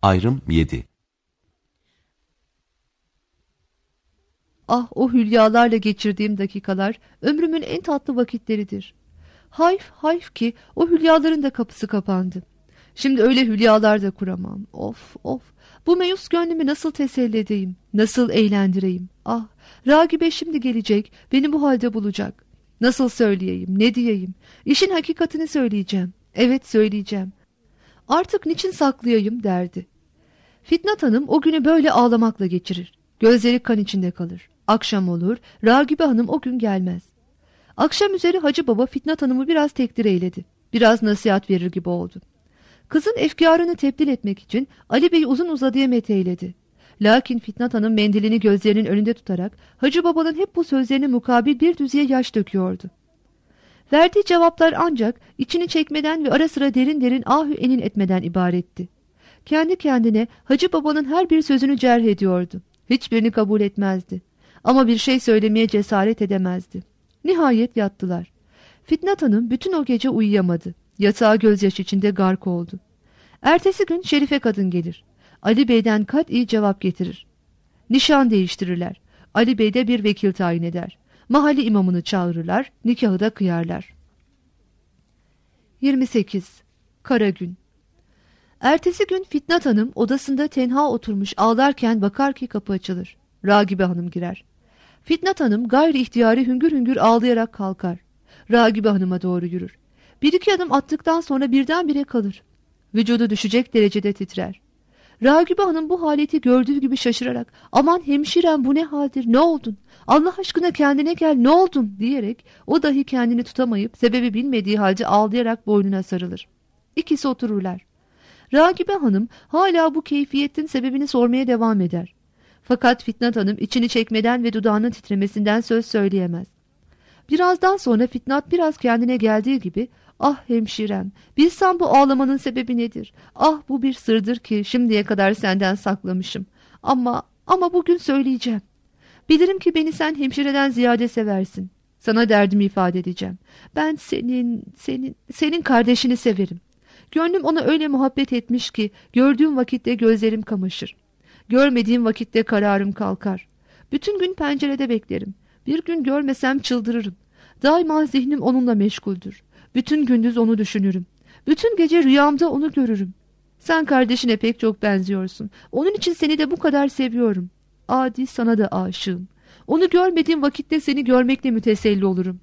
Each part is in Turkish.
Ayrım 7. Ah, o hülyalarla geçirdiğim dakikalar ömrümün en tatlı vakitleridir. Hayf hayf ki o hülyaların da kapısı kapandı. Şimdi öyle hülyalar da kuramam. Of of, bu meyus gönlümü nasıl teselli edeyim, nasıl eğlendireyim. Ah, Ragibe şimdi gelecek, beni bu halde bulacak. Nasıl söyleyeyim, ne diyeyim? İşin hakikatini söyleyeceğim. Evet, söyleyeceğim. Artık niçin saklayayım derdi. Fitnat Hanım o günü böyle ağlamakla geçirir. Gözleri kan içinde kalır. Akşam olur, Ragibe Hanım o gün gelmez. Akşam üzeri Hacı Baba Fitnat Hanım'ı biraz tekdir eyledi. Biraz nasihat verir gibi oldu. Kızın efkarını tebdil etmek için Ali Bey uzun uzadıya meteyledi. Lakin Fitnat Hanım mendilini gözlerinin önünde tutarak Hacı Baba'nın hep bu sözlerine mukabil bir düzeye yaş döküyordu. Verdiği cevaplar ancak içini çekmeden ve ara sıra derin derin ahü enin etmeden ibaretti. Kendi kendine Hacı Baba'nın her bir sözünü cerh ediyordu. Hiçbirini kabul etmezdi. Ama bir şey söylemeye cesaret edemezdi. Nihayet yattılar. Fitnat Hanım bütün o gece uyuyamadı. Yatağa gözyaşı içinde gark oldu. Ertesi gün Şerife kadın gelir. Ali Bey'den kat'i cevap getirir. Nişan değiştirirler. Ali Bey de bir vekil tayin eder. Mahalle imamını çağırırlar, nikahı da kıyarlar. 28. Kara gün. Ertesi gün Fitnat Hanım odasında tenha oturmuş ağlarken bakar ki kapı açılır. Ragibe Hanım girer. Fitnat Hanım gayri ihtiyari hüngür hüngür ağlayarak kalkar. Ragibe Hanım'a doğru yürür. Bir iki adım attıktan sonra birdenbire kalır. Vücudu düşecek derecede titrer. Ragibe Hanım bu haleti gördüğü gibi şaşırarak "Aman hemşirem, bu ne haldir, ne oldun? Allah aşkına kendine gel, ne oldun?" diyerek o dahi kendini tutamayıp sebebi bilmediği halde ağlayarak boynuna sarılır. İkisi otururlar. Ragibe Hanım hala bu keyfiyetin sebebini sormaya devam eder. Fakat Fitnat Hanım içini çekmeden ve dudağının titremesinden söz söyleyemez. Birazdan sonra Fitnat biraz kendine geldiği gibi "Ah hemşirem, bilsem bu ağlamanın sebebi nedir? Ah, bu bir sırdır ki şimdiye kadar senden saklamışım. Ama bugün söyleyeceğim. Bilirim ki beni sen hemşireden ziyade seversin. Sana derdimi ifade edeceğim. Ben senin kardeşini severim. Gönlüm ona öyle muhabbet etmiş ki gördüğüm vakitte gözlerim kamaşır. Görmediğim vakitte kararım kalkar. Bütün gün pencerede beklerim. Bir gün görmesem çıldırırım. Daima zihnim onunla meşguldür. Bütün gündüz onu düşünürüm. Bütün gece rüyamda onu görürüm. Sen kardeşine pek çok benziyorsun. Onun için seni de bu kadar seviyorum. Adi, sana da aşığım. Onu görmediğim vakitte seni görmekle müteselli olurum."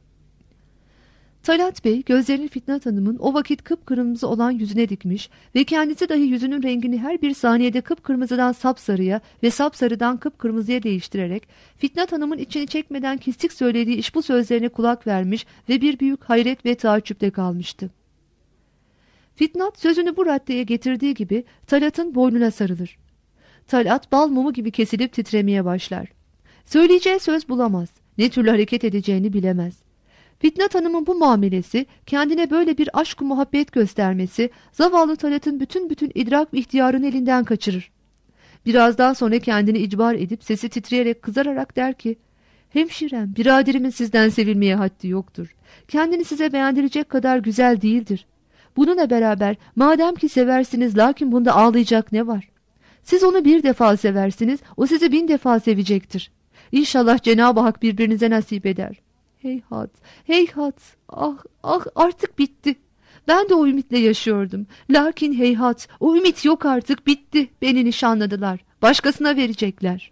Talat Bey gözlerini Fitnat Hanım'ın o vakit kıpkırmızı olan yüzüne dikmiş ve kendisi dahi yüzünün rengini her bir saniyede kıpkırmızıdan sapsarıya ve sapsarıdan kıpkırmızıya değiştirerek Fitnat Hanım'ın içini çekmeden kestik söylediği iş bu sözlerine kulak vermiş ve bir büyük hayret ve taaccüpte kalmıştı. Fitnat sözünü bu raddeye getirdiği gibi Talat'ın boynuna sarılır. Talat bal mumu gibi kesilip titremeye başlar. Söyleyeceği söz bulamaz. Ne türlü hareket edeceğini bilemez. Fitnat Hanım'ın bu muamelesi, kendine böyle bir aşk-ı muhabbet göstermesi, zavallı Talat'ın bütün idrak ve ihtiyarını elinden kaçırır. Birazdan sonra kendini icbar edip sesi titreyerek kızararak der ki, "Hemşirem, biraderimin sizden sevilmeye haddi yoktur. Kendini size beğendirecek kadar güzel değildir. Bununla beraber madem ki seversiniz, lakin bunda ağlayacak ne var? Siz onu bir defa seversiniz, o sizi 1000 defa sevecektir. İnşallah Cenab-ı Hak birbirinize nasip eder. Heyhat, heyhat, ah artık bitti. Ben de o ümitle yaşıyordum. Lakin heyhat, o ümit yok artık, bitti. Beni nişanladılar. Başkasına verecekler."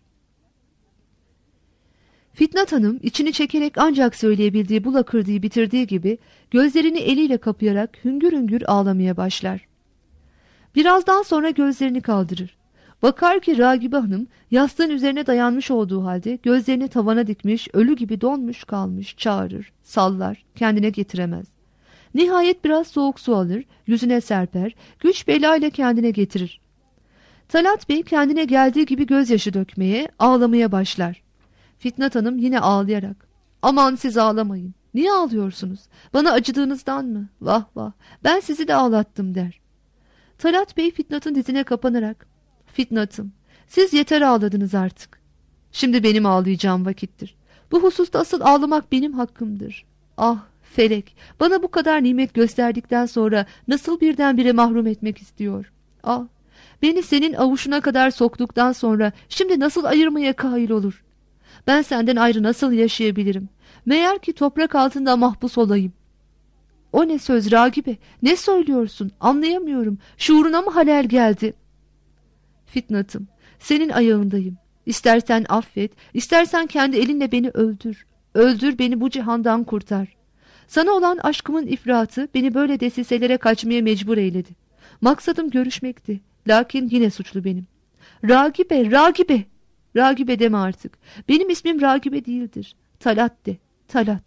Fitnat Hanım içini çekerek ancak söyleyebildiği bu lakırdığı bitirdiği gibi gözlerini eliyle kapayarak hüngür hüngür ağlamaya başlar. Birazdan sonra gözlerini kaldırır. Bakar ki Ragibe Hanım yastığın üzerine dayanmış olduğu halde gözlerini tavana dikmiş, ölü gibi donmuş kalmış, çağırır, sallar, kendine getiremez. Nihayet biraz soğuk su alır, yüzüne serper, güç belayla kendine getirir. Talat Bey kendine geldiği gibi gözyaşı dökmeye, ağlamaya başlar. Fitnat Hanım yine ağlayarak, "Aman siz ağlamayın. Niye ağlıyorsunuz? Bana acıdığınızdan mı? Vah vah, ben sizi de ağlattım," der. Talat Bey Fitnat'ın dizine kapanarak, "Fitnat'ım, siz yeter ağladınız artık. Şimdi benim ağlayacağım vakittir. Bu hususta asıl ağlamak benim hakkımdır. Ah felek, bana bu kadar nimet gösterdikten sonra nasıl birdenbire mahrum etmek istiyor? Ah, Beni senin avuçuna kadar soktuktan sonra şimdi nasıl ayırmaya kail olur? Ben senden ayrı nasıl yaşayabilirim? Meğer ki toprak altında mahpus olayım. O ne söz Ragibe? Ne söylüyorsun? Anlayamıyorum. Şuuruna mı halel geldi? Fitnat'ım, senin ayağındayım. İstersen affet, istersen kendi elinle beni öldür. Öldür, beni bu cihandan kurtar. Sana olan aşkımın ifratı beni böyle desiselere kaçmaya mecbur eyledi. Maksadım görüşmekti. Lakin yine suçlu benim. Ragibe, Ragibe. Ragibe deme artık. Benim ismim Ragibe değildir. Talat de, Talat.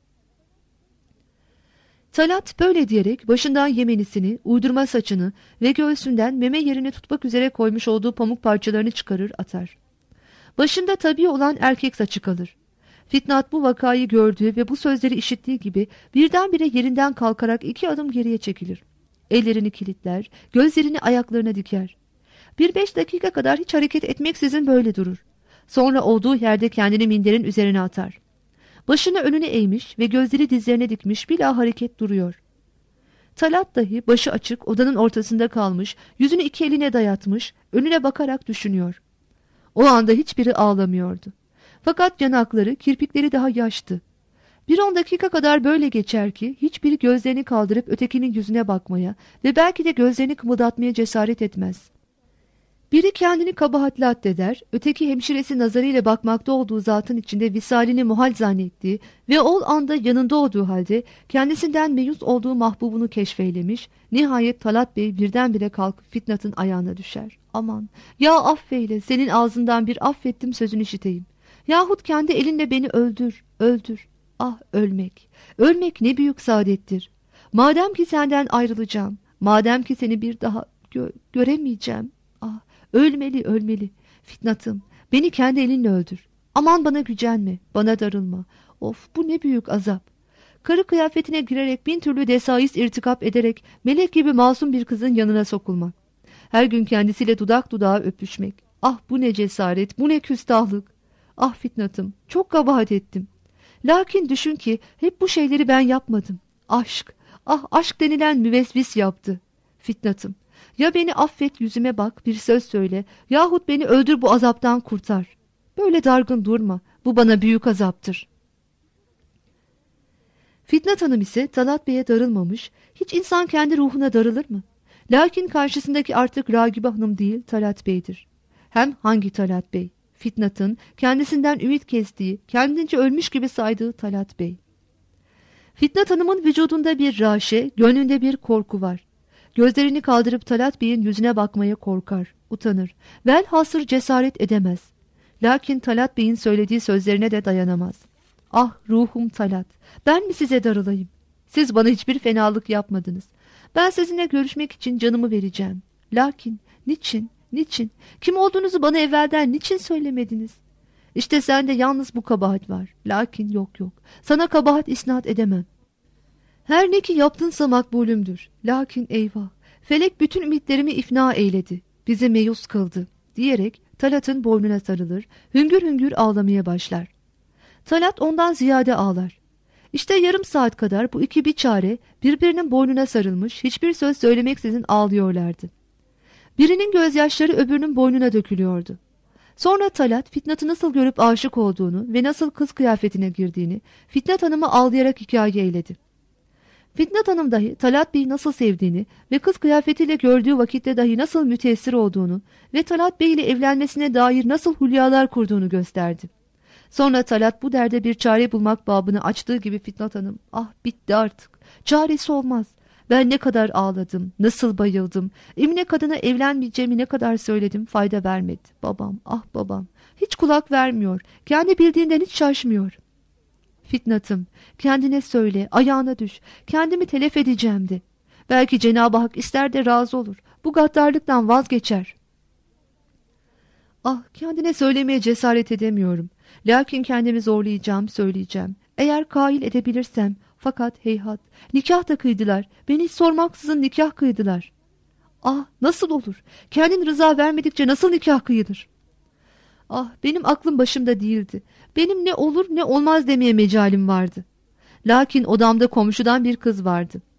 Talat böyle diyerek başından yemenisini, uydurma saçını ve göğsünden meme yerini tutmak üzere koymuş olduğu pamuk parçalarını çıkarır atar. Başında tabii olan erkek saçı kalır. Fitnat bu vakayı gördüğü ve bu sözleri işittiği gibi birdenbire yerinden kalkarak 2 adım geriye çekilir. Ellerini kilitler, gözlerini ayaklarına diker. 1-5 dakika kadar hiç hareket etmeksizin böyle durur. Sonra olduğu yerde kendini minderin üzerine atar. Başını önüne eğmiş ve gözleri dizlerine dikmiş bila hareket duruyor. Talat dahi başı açık odanın ortasında kalmış, yüzünü 2 eline dayatmış, önüne bakarak düşünüyor. O anda hiçbiri ağlamıyordu. Fakat yanakları, kirpikleri daha yaştı. 1-10 dakika kadar böyle geçer ki hiçbiri gözlerini kaldırıp ötekinin yüzüne bakmaya ve belki de gözlerini kımıldatmaya cesaret etmez. Biri kendini kabahatli addeder, öteki hemşiresi nazarıyla bakmakta olduğu zatın içinde visalini muhal zannettiği ve o anda yanında olduğu halde kendisinden meyus olduğu mahbubunu keşfeylemiş, nihayet Talat Bey birdenbire kalkıp Fitnat'ın ayağına düşer. Aman, ya affeyle, senin ağzından bir affettim sözünü işiteyim. Yahut kendi elinle beni öldür, öldür. Ah, ölmek, ölmek ne büyük saadettir. Madem ki senden ayrılacağım, madem ki seni bir daha göremeyeceğim. Ah, ölmeli, ölmeli. Fitnat'ım, beni kendi elinle öldür. Aman bana gücenme, bana darılma. Of, bu ne büyük azap. Karı kıyafetine girerek 1000 türlü desais irtikap ederek melek gibi masum bir kızın yanına sokulmak. Her gün kendisiyle dudak dudağa öpüşmek. Ah, bu ne cesaret, bu ne küstahlık. Ah Fitnat'ım, çok kabahat ettim. Lakin düşün ki hep bu şeyleri ben yapmadım. Aşk, ah aşk denilen müvesvis yaptı. Fitnat'ım, ya beni affet, yüzüme bak, bir söz söyle, yahut beni öldür, bu azaptan kurtar. Böyle dargın durma, bu bana büyük azaptır. Fitnat Hanım ise Talat Bey'e darılmamış, hiç insan kendi ruhuna darılır mı? Lakin karşısındaki artık Ragibe Hanım değil, Talat Bey'dir. Hem hangi Talat Bey? Fitnat'ın kendisinden ümit kestiği, kendince ölmüş gibi saydığı Talat Bey. Fitnat Hanım'ın vücudunda bir raşe, gönlünde bir korku var. Gözlerini kaldırıp Talat Bey'in yüzüne bakmaya korkar, utanır, velhasır cesaret edemez. Lakin Talat Bey'in söylediği sözlerine de dayanamaz. Ah ruhum Talat, ben mi size darılayım? Siz bana hiçbir fenalık yapmadınız. Ben sizinle görüşmek için canımı vereceğim. Lakin niçin, niçin, kim olduğunuzu bana evvelden niçin söylemediniz? İşte sende yalnız bu kabahat var. Lakin yok, sana kabahat isnat edemem. Her ne ki yaptınsa makbulümdür. Lakin eyvah, felek bütün ümitlerimi ifna eyledi. Bizi meyus kıldı, diyerek Talat'ın boynuna sarılır, hüngür hüngür ağlamaya başlar. Talat ondan ziyade ağlar. İşte yarım saat kadar bu iki biçare birbirinin boynuna sarılmış, hiçbir söz söylemeksizin ağlıyorlardı. Birinin gözyaşları öbürünün boynuna dökülüyordu. Sonra Talat Fitnat'ı nasıl görüp aşık olduğunu ve nasıl kız kıyafetine girdiğini Fitnat Hanım'a ağlayarak hikaye eyledi. Fitnat Hanım dahi Talat Bey'i nasıl sevdiğini ve kız kıyafetiyle gördüğü vakitte dahi nasıl müteessir olduğunu ve Talat Bey ile evlenmesine dair nasıl hülyalar kurduğunu gösterdi. Sonra Talat bu derde bir çare bulmak babını açtığı gibi Fitnat Hanım, ah bitti artık, çaresi olmaz. Ben ne kadar ağladım, nasıl bayıldım, Emine kadına evlenmeyeceğimi ne kadar söyledim, fayda vermedi. Babam, ah babam, hiç kulak vermiyor, kendi bildiğinden hiç şaşmıyor. Fitnat'ım, kendine söyle, ayağına düş, kendimi telef edeceğim de. Belki Cenab-ı Hak ister de razı olur, bu gaddarlıktan vazgeçer. Ah, kendine söylemeye cesaret edemiyorum. Lakin kendimi zorlayacağım, söyleyeceğim. Eğer kail edebilirsem, fakat heyhat, nikah da kıydılar, beni hiç sormaksızın nikah kıydılar. Ah, nasıl olur, kendin rıza vermedikçe nasıl nikah kıyılır? Ah, benim aklım başımda değildi. Benim ne olur ne olmaz demeye mecalim vardı. Lakin odamda komşudan bir kız vardı.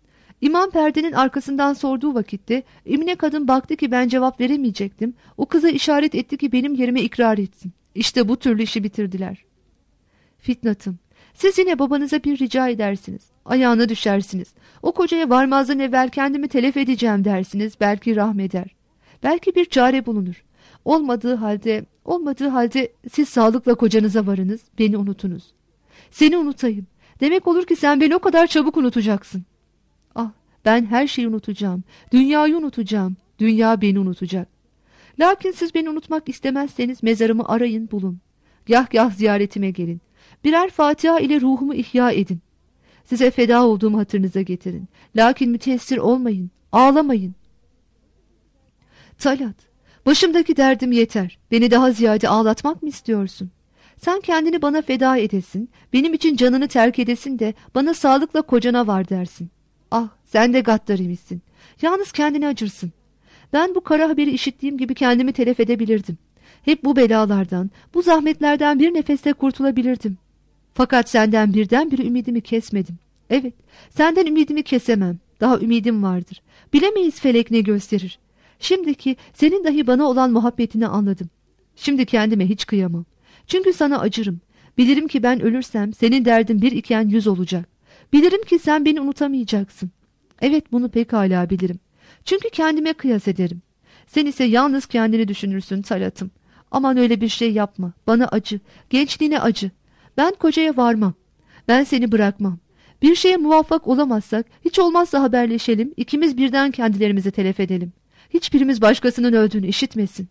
İmam perdenin arkasından sorduğu vakitte Emine kadın baktı ki ben cevap veremeyecektim. O kıza işaret etti ki benim yerime ikrar etsin. İşte bu türlü işi bitirdiler. Fitnat'ım, siz yine babanıza bir rica edersiniz. Ayağına düşersiniz. O kocaya varmazdan evvel kendimi telef edeceğim dersiniz. Belki rahmeder. Belki bir çare bulunur. Olmadığı halde siz sağlıkla kocanıza varınız, beni unutunuz. Seni unutayım. Demek olur ki sen beni o kadar çabuk unutacaksın. Ah, ben her şeyi unutacağım. Dünyayı unutacağım. Dünya beni unutacak. Lakin siz beni unutmak istemezseniz mezarımı arayın, bulun. Gah ziyaretime gelin. Birer Fatiha ile ruhumu ihya edin. Size feda olduğumu hatırınıza getirin. Lakin müteessir olmayın, ağlamayın. Talat, başımdaki derdim yeter. Beni daha ziyade ağlatmak mı istiyorsun? Sen kendini bana feda edesin, benim için canını terk edesin de bana sağlıkla kocana var dersin. Ah, sen de gaddar imişsin. Yalnız kendini acırsın. Ben bu kara haberi işittiğim gibi kendimi telef edebilirdim. Hep bu belalardan, bu zahmetlerden bir nefeste kurtulabilirdim. Fakat senden birdenbire ümidimi kesmedim. Evet, senden ümidimi kesemem. Daha ümidim vardır. Bilemeyiz felek ne gösterir. Şimdiki senin dahi bana olan muhabbetini anladım. Şimdi kendime hiç kıyamam. Çünkü sana acırım. Bilirim ki ben ölürsem senin derdin bir iken 100 olacak. Bilirim ki sen beni unutamayacaksın. Evet, bunu pekala bilirim. Çünkü kendime kıyas ederim. Sen ise yalnız kendini düşünürsün Talat'ım. Aman öyle bir şey yapma. Bana acı. Gençliğine acı. Ben kocaya varmam. Ben seni bırakmam. Bir şeye muvaffak olamazsak hiç olmazsa haberleşelim. İkimiz birden kendilerimizi telef edelim. Hiçbirimiz başkasının öldüğünü işitmesin.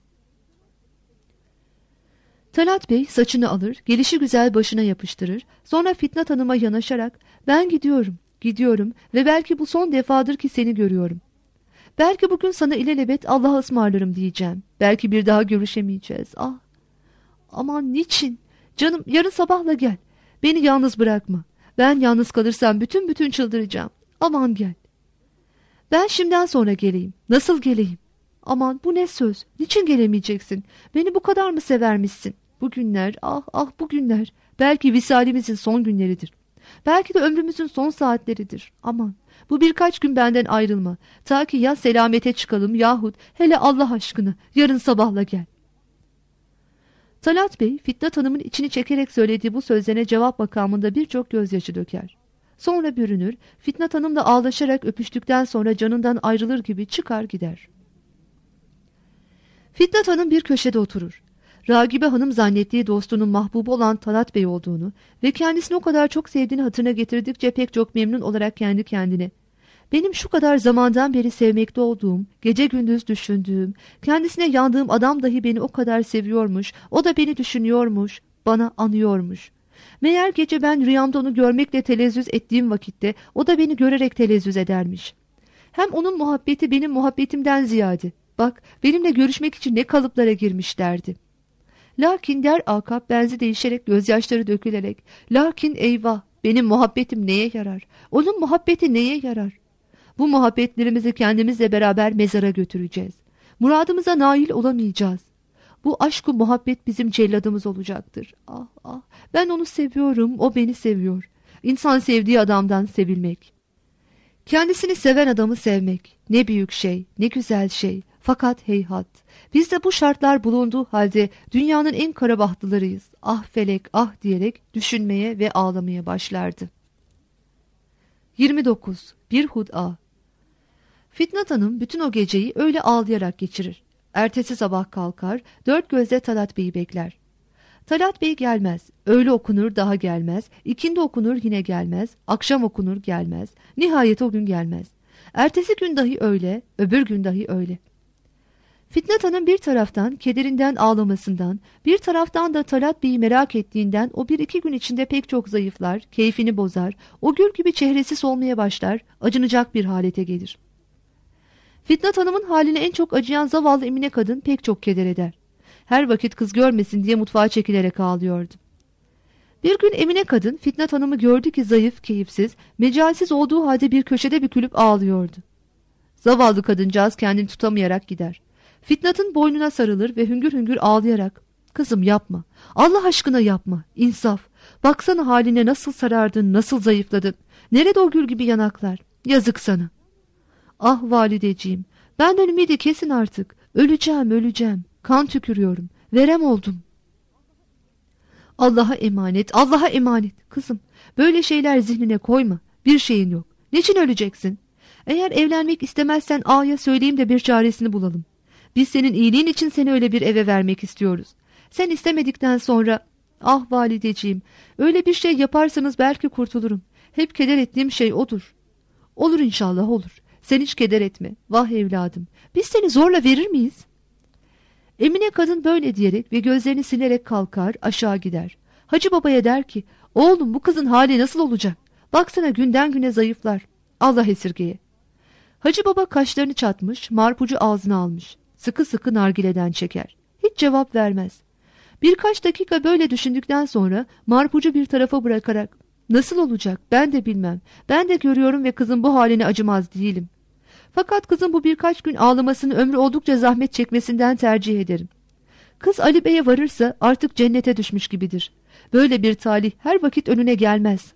Talat Bey saçını alır, gelişigüzel başına yapıştırır. Sonra Fitnat Hanım'a yanaşarak ben gidiyorum ve belki bu son defadır ki seni görüyorum. Belki bugün sana ilelebet Allah'a ısmarlarım diyeceğim. Belki bir daha görüşemeyeceğiz. Ah! Aman niçin? Canım, yarın sabahla gel. Beni yalnız bırakma. Ben yalnız kalırsam bütün çıldıracağım. Aman gel. Ben şimdiden sonra geleyim. Nasıl geleyim? Aman bu ne söz? Niçin gelemeyeceksin? Beni bu kadar mı severmişsin? Bu günler, bu günler. Belki visalimizin son günleridir. Belki de ömrümüzün son saatleridir. Aman, bu birkaç gün benden ayrılma. Ta ki ya selamete çıkalım yahut hele Allah aşkına yarın sabahla gel. Talat Bey, Fitnat Hanım'ın içini çekerek söylediği bu sözlerine cevap makamında birçok gözyaşı döker. Sonra bürünür, Fitnat Hanım da ağlaşarak öpüştükten sonra canından ayrılır gibi çıkar gider. Fitnat Hanım bir köşede oturur. Ragibe Hanım zannettiği dostunun mahbubu olan Talat Bey olduğunu ve kendisini o kadar çok sevdiğini hatırına getirdikçe pek çok memnun olarak kendi kendine benim şu kadar zamandan beri sevmekte olduğum, gece gündüz düşündüğüm, kendisine yandığım adam dahi beni o kadar seviyormuş, o da beni düşünüyormuş, bana anıyormuş. Meğer gece ben rüyamda onu görmekle telezzüz ettiğim vakitte o da beni görerek telezzüz edermiş. Hem onun muhabbeti benim muhabbetimden ziyade, bak benimle görüşmek için ne kalıplara girmişlerdi. Lakin der akab benzi değişerek gözyaşları dökülerek, lakin eyvah benim muhabbetim neye yarar, onun muhabbeti neye yarar? Bu muhabbetlerimizi kendimizle beraber mezara götüreceğiz. Muradımıza nail olamayacağız. Bu aşk-ı muhabbet bizim celladımız olacaktır. Ben onu seviyorum, o beni seviyor. İnsan sevdiği adamdan sevilmek. Kendisini seven adamı sevmek. Ne büyük şey, ne güzel şey. Fakat heyhat, bizde bu şartlar bulunduğu halde dünyanın en karabahtlılarıyız. Ah felek, ah diyerek düşünmeye ve ağlamaya başlardı. 29. Bir hud'a. Fitnat Hanım bütün o geceyi öyle ağlayarak geçirir. Ertesi sabah kalkar, dört gözle Talat Bey'i bekler. Talat Bey gelmez, öğle okunur daha gelmez, ikindi okunur yine gelmez, akşam okunur gelmez, nihayet o gün gelmez. Ertesi gün dahi öyle, öbür gün dahi öyle. Fitnat Hanım bir taraftan kederinden ağlamasından, bir taraftan da Talat Bey'i merak ettiğinden o bir iki gün içinde pek çok zayıflar, keyfini bozar, o gül gibi çehresi solmaya başlar, acınacak bir halete gelir. Fitnat Hanım'ın haline en çok acıyan zavallı Emine kadın pek çok keder eder. Her vakit kız görmesin diye mutfağa çekilerek ağlıyordu. Bir gün Emine kadın Fitnat Hanım'ı gördü ki zayıf, keyifsiz, mecalsiz olduğu halde bir köşede bükülüp ağlıyordu. Zavallı kadıncağız kendini tutamayarak gider. Fitnat'ın boynuna sarılır ve hüngür hüngür ağlayarak "Kızım yapma, Allah aşkına yapma, insaf. Baksana haline nasıl sarardın, nasıl zayıfladın. Nerede o gül gibi yanaklar? Yazık sana." Ah valideciğim, benden ümidi kesin artık. Öleceğim, öleceğim. Kan tükürüyorum. Verem oldum. Allah'a emanet, Allah'a emanet. Kızım, böyle şeyler zihnine koyma. Bir şeyin yok. Niçin öleceksin? Eğer evlenmek istemezsen ağaya söyleyeyim de bir çaresini bulalım. Biz senin iyiliğin için seni öyle bir eve vermek istiyoruz. Sen istemedikten sonra... Ah valideciğim, öyle bir şey yaparsanız belki kurtulurum. Hep keder ettiğim şey odur. Olur inşallah, olur. Sen hiç keder etme. Vah evladım, biz seni zorla verir miyiz? Emine kadın böyle diyerek ve gözlerini silerek kalkar, aşağı gider. Hacı babaya der ki, oğlum bu kızın hali nasıl olacak? Baksana günden güne zayıflar. Allah esirgeye. Hacı baba kaşlarını çatmış, marpucu ağzına almış. Sıkı sıkı nargileden çeker. Hiç cevap vermez. Birkaç dakika böyle düşündükten sonra marpucu bir tarafa bırakarak, nasıl olacak ben de bilmem. Ben de görüyorum ve kızın bu haline acımaz değilim. Fakat kızın bu birkaç gün ağlamasını ömrü oldukça zahmet çekmesinden tercih ederim. Kız Ali Bey'e varırsa artık cennete düşmüş gibidir. Böyle bir talih her vakit önüne gelmez.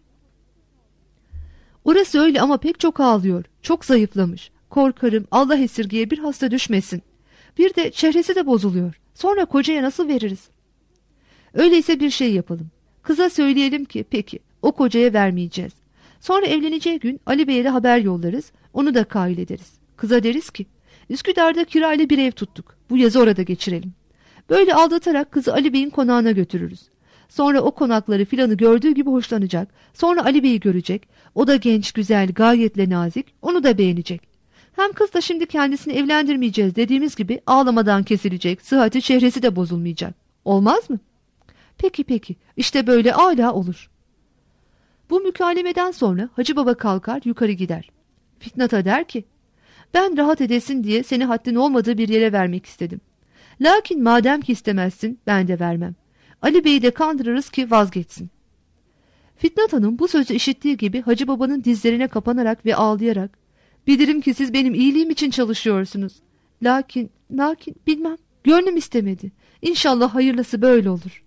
Orası öyle ama pek çok ağlıyor. Çok zayıflamış. Korkarım Allah esirgeye bir hasta düşmesin. Bir de çehresi de bozuluyor. Sonra kocaya nasıl veririz? Öyleyse bir şey yapalım. Kıza söyleyelim ki peki o kocaya vermeyeceğiz. Sonra evleneceği gün Ali Bey'e de haber yollarız. Onu da kail ederiz. Kıza deriz ki Üsküdar'da kirayla bir ev tuttuk. Bu yazı orada geçirelim. Böyle aldatarak kızı Ali Bey'in konağına götürürüz. Sonra o konakları filanı gördüğü gibi hoşlanacak. Sonra Ali Bey'i görecek. O da genç, güzel, gayetle nazik. Onu da beğenecek. Hem kız da şimdi kendisini evlendirmeyeceğiz dediğimiz gibi ağlamadan kesilecek. Sıhhati çehresi de bozulmayacak. Olmaz mı? Peki peki. İşte böyle âlâ olur. Bu mükalemeden sonra Hacı Baba kalkar yukarı gider. Fitnat'a der ki ben rahat edesin diye seni haddin olmadığı bir yere vermek istedim. Lakin madem ki istemezsin ben de vermem. Ali Bey'i de kandırırız ki vazgeçsin. Fitnat Hanım bu sözü işittiği gibi Hacı Baba'nın dizlerine kapanarak ve ağlayarak bilirim ki siz benim iyiliğim için çalışıyorsunuz. Lakin bilmem, gönlüm istemedi. İnşallah hayırlısı böyle olur.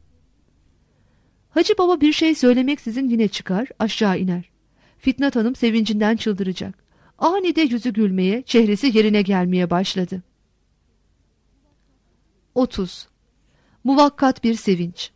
Hacı Baba bir şey söylemeksizin yine çıkar, aşağı iner. Fitnat Hanım sevincinden çıldıracak. Anide yüzü gülmeye, çehresi yerine gelmeye başladı. 30. Muvakkat bir sevinç.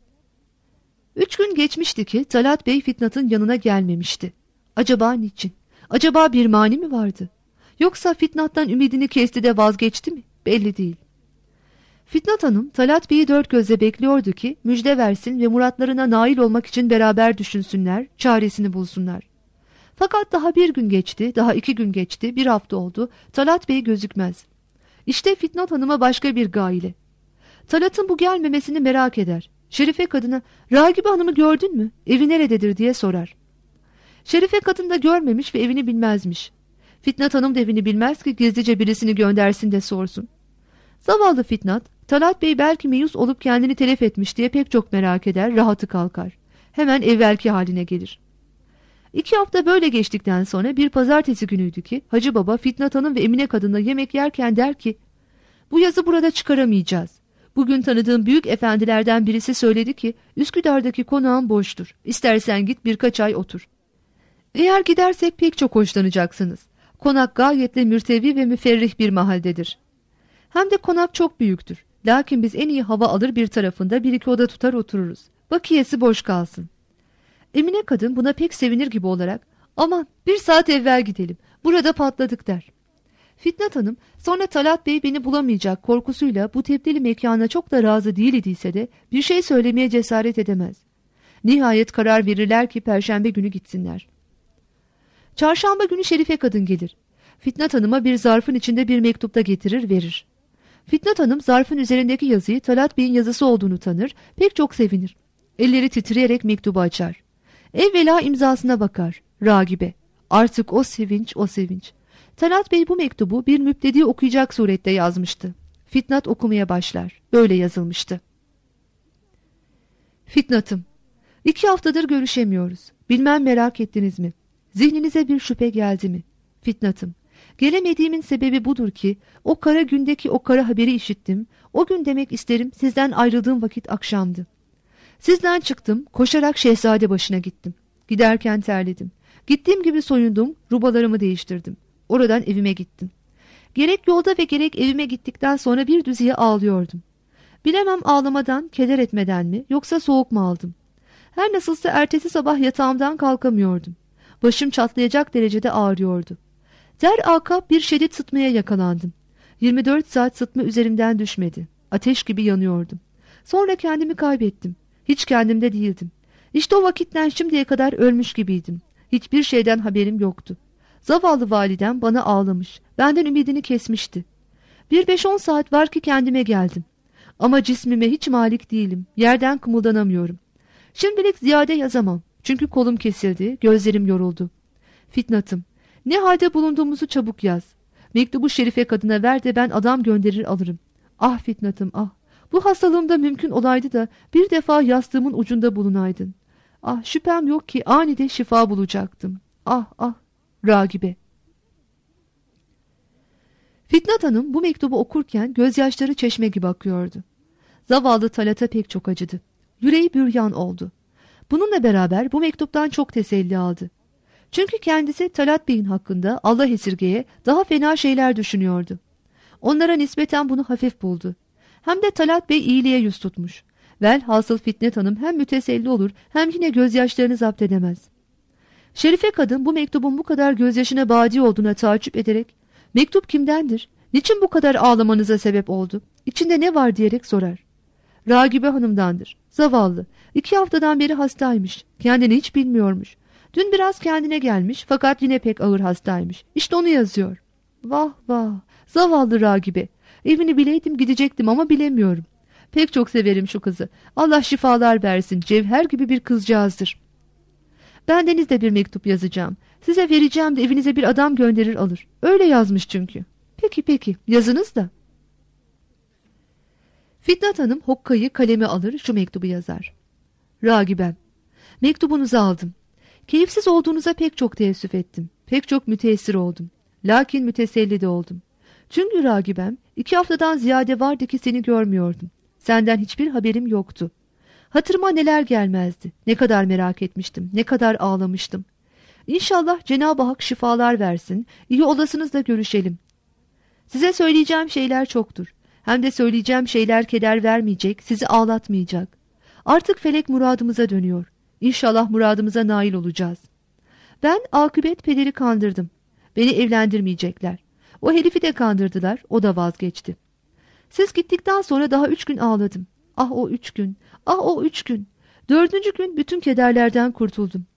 3 gün geçmişti ki Talat Bey Fitnat'ın yanına gelmemişti. Acaba niçin? Acaba bir mani mi vardı? Yoksa Fitnat'tan ümidini kesti de vazgeçti mi? Belli değil. Fitnat Hanım Talat Bey'i dört gözle bekliyordu ki müjde versin ve muratlarına nail olmak için beraber düşünsünler, çaresini bulsunlar. Fakat daha bir gün geçti, daha 2 gün geçti, bir hafta oldu, Talat Bey gözükmez. İşte Fitnat Hanım'a başka bir gaile. Talat'ın bu gelmemesini merak eder. Şerife kadına, Ragibe Hanım'ı gördün mü? Evi nerededir diye sorar. Şerife kadın da görmemiş ve evini bilmezmiş. Fitnat Hanım da evini bilmez ki gizlice birisini göndersin de sorsun. Zavallı Fitnat, Talat Bey belki meyus olup kendini telef etmiş diye pek çok merak eder, rahatı kalkar. Hemen evvelki haline gelir. 2 hafta böyle geçtikten sonra bir pazartesi günüydü ki Hacı Baba Fitnat Hanım ve Emine kadınla yemek yerken der ki bu yazı burada çıkaramayacağız. Bugün tanıdığım büyük efendilerden birisi söyledi ki Üsküdar'daki konağın boştur. İstersen git birkaç ay otur. Eğer gidersek pek çok hoşlanacaksınız. Konak gayetle mürtevi ve müferrih bir mahaldedir. Hem de konak çok büyüktür. Lakin biz en iyi hava alır bir tarafında 1-2 oda tutar otururuz. Bakiyesi boş kalsın. Emine kadın buna pek sevinir gibi olarak aman 1 saat evvel gidelim. Burada patladık der. Fitnat Hanım sonra Talat Bey beni bulamayacak korkusuyla bu tebdili mekana çok da razı değil idiyse de bir şey söylemeye cesaret edemez. Nihayet karar verirler ki Perşembe günü gitsinler. Çarşamba günü Şerife kadın gelir. Fitnat Hanım'a bir zarfın içinde bir mektupta getirir verir. Fitnat Hanım zarfın üzerindeki yazıyı Talat Bey'in yazısı olduğunu tanır, pek çok sevinir. Elleri titreyerek mektubu açar. Evvela imzasına bakar. Ragibe. Artık o sevinç, o sevinç. Talat Bey bu mektubu bir müptedi okuyacak surette yazmıştı. Fitnat okumaya başlar. Böyle yazılmıştı. Fitnat'ım, 2 haftadır görüşemiyoruz. Bilmem merak ettiniz mi? Zihninize bir şüphe geldi mi? Fitnat'ım, gelemediğimin sebebi budur ki o kara gündeki o kara haberi işittim. O gün demek isterim sizden ayrıldığım vakit akşamdı. Sizden çıktım, koşarak şehzade başına gittim. Giderken terledim. Gittiğim gibi soyundum, rubalarımı değiştirdim. Oradan evime gittim. Gerek yolda ve gerek evime gittikten sonra bir düziye ağlıyordum. Bilemem ağlamadan, keder etmeden mi yoksa soğuk mu aldım? Her nasılsa ertesi sabah yatağımdan kalkamıyordum. Başım çatlayacak derecede ağrıyordu. Akab bir şiddet sıtmaya yakalandım. 24 saat sıtma üzerimden düşmedi. Ateş gibi yanıyordum. Sonra kendimi kaybettim. Hiç kendimde değildim. İşte o vakitten şimdiye kadar ölmüş gibiydim. Hiçbir şeyden haberim yoktu. Zavallı validem bana ağlamış. Benden ümidini kesmişti. Bir 5-10 saat var ki kendime geldim. Ama cismime hiç malik değilim. Yerden kımıldanamıyorum. Şimdilik ziyade yazamam. Çünkü kolum kesildi, gözlerim yoruldu. Fitnat'ım, ne halde bulunduğumuzu çabuk yaz. Mektubu Şerife kadına ver de ben adam gönderir alırım. Ah Fitnat'ım ah. Bu hastalığımda mümkün olaydı da bir defa yastığımın ucunda bulunaydın. Ah şüphem yok ki anide şifa bulacaktım. Ah ah. Ragibe. Fitnat Hanım bu mektubu okurken gözyaşları çeşme gibi akıyordu. Zavallı Talat'a pek çok acıdı. Yüreği büryan oldu. Bununla beraber bu mektuptan çok teselli aldı. Çünkü kendisi Talat Bey'in hakkında Allah esirgeye daha fena şeyler düşünüyordu. Onlara nispeten bunu hafif buldu. Hem de Talat Bey iyiliğe yüz tutmuş. Velhasıl Fitnat Hanım hem müteselli olur hem yine gözyaşlarını zapt edemez. Şerife kadın bu mektubun bu kadar gözyaşına badi olduğuna taaccüp ederek "Mektup kimdendir? Niçin bu kadar ağlamanıza sebep oldu? İçinde ne var?" diyerek sorar. Ragibe Hanım'dandır. Zavallı. 2 haftadan beri hastaymış. Kendini hiç bilmiyormuş. Dün biraz kendine gelmiş fakat yine pek ağır hastaymış. İşte onu yazıyor. Vah vah. Zavallı Ragibe. Evini bileydim gidecektim ama bilemiyorum. Pek çok severim şu kızı. Allah şifalar versin. Cevher gibi bir kızcağızdır. Bendeniz de bir mektup yazacağım. Size vereceğim de evinize bir adam gönderir alır. Öyle yazmış çünkü. Peki yazınız da. Fitnat Hanım hokkayı kaleme alır şu mektubu yazar. Ragibem, mektubunuzu aldım. Keyifsiz olduğunuza pek çok teessüf ettim. Pek çok müteessir oldum. Lakin müteselli de oldum. Çünkü Ragibem 2 haftadan ziyade vardı ki seni görmüyordum. Senden hiçbir haberim yoktu. Hatırıma neler gelmezdi. Ne kadar merak etmiştim. Ne kadar ağlamıştım. İnşallah Cenab-ı Hak şifalar versin. İyi olasınız da görüşelim. Size söyleyeceğim şeyler çoktur. Hem de söyleyeceğim şeyler keder vermeyecek, sizi ağlatmayacak. Artık felek muradımıza dönüyor. İnşallah muradımıza nail olacağız. Ben akıbet pederi kandırdım. Beni evlendirmeyecekler. O herifi de kandırdılar, o da vazgeçti. Siz gittikten sonra daha 3 gün ağladım. Ah o 3 gün, ah o 3 gün. 4. gün bütün kederlerden kurtuldum.